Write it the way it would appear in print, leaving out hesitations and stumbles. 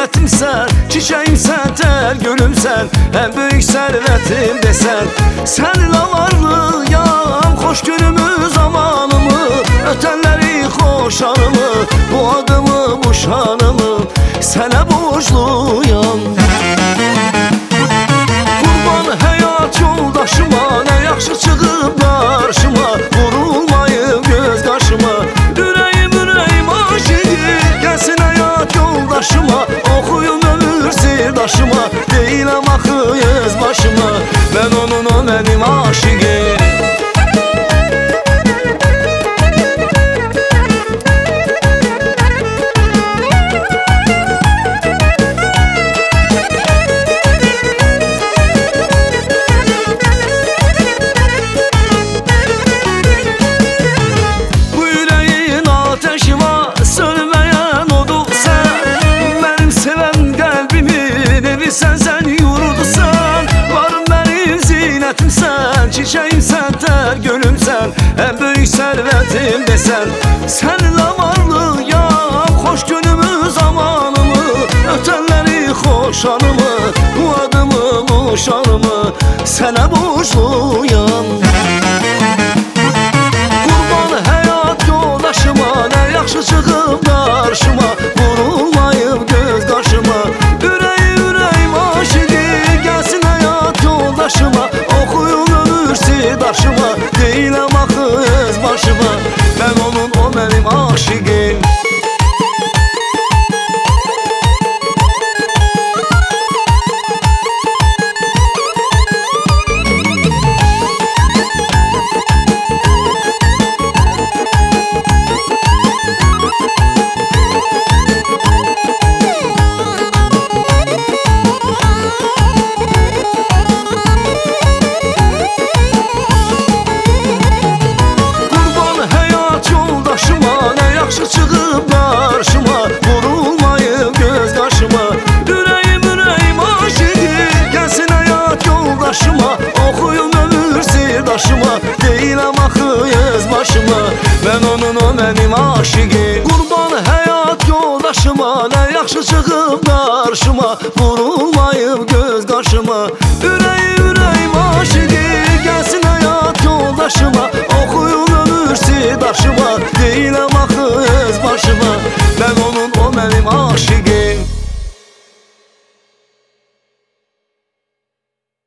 zinətimsən, çiçəyimsən, tər gülümsən, ən böyük sərvətim desən. Səninlə varlıyam, xoş günümü, zamanımı, ötənləri xoş anımı, bu adımı, bu şanımı sənə borcluyam. Qurban həyat yoldaşıma, nə yaxşı çıxıb qarşıma, vurulmayıb göz qaşıma. Ürəyim aşıqı, gəlsin həyat yoldaşıma, oxuyum ömür sirdaşıma, deyiləm axı öz başıma, mən onun, o mənim aşıqım. Sən yurdusan, varım mənim zinətimsən, çiçəyimsən, tər gülümsən, ən böyük sərvətim desən. Səninlə varlıyam, xoş günümü, zamanımı, ötənləri xoş anımı, bu adımı, bu şanımı sənə borcluyam. Qurban həyat yoldaşıma, nə yaxşı çıxıb qarşıma, vurulmayıb göz qaşıma. Oxuyun ömür sirdaşıma, deyiləm axı öz başıma, mən onun, o mənim aşıqım. Yaxşı çıxıb qarşıma, vurulmayıb göz qaşıma. Ürəyim aşıqı, gəlsin həyat yoldaşıma, oxuyum ömür sirdaşıma, deyiləm axı öz başıma, mən onun, o mənim aşıqım. Qurban həyat yoldaşıma, nə yaxşı çıxıb qarşıma, vurulmayıb göz qaşıma. Ürəyim aşıqı, gəlsin həyat yoldaşıma,